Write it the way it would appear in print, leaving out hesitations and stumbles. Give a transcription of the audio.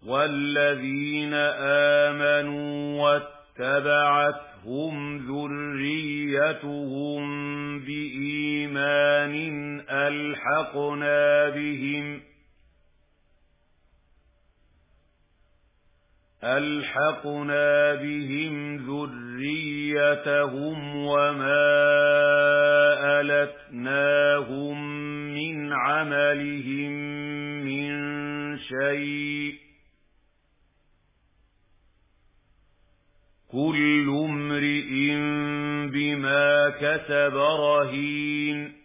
والذين آمنوا واتبعتهم ذريتهم بإيمان ألحقنا بهم ذريتهم وما ألتناهم من عملهم من شيء كل امرئ بما كسب رهين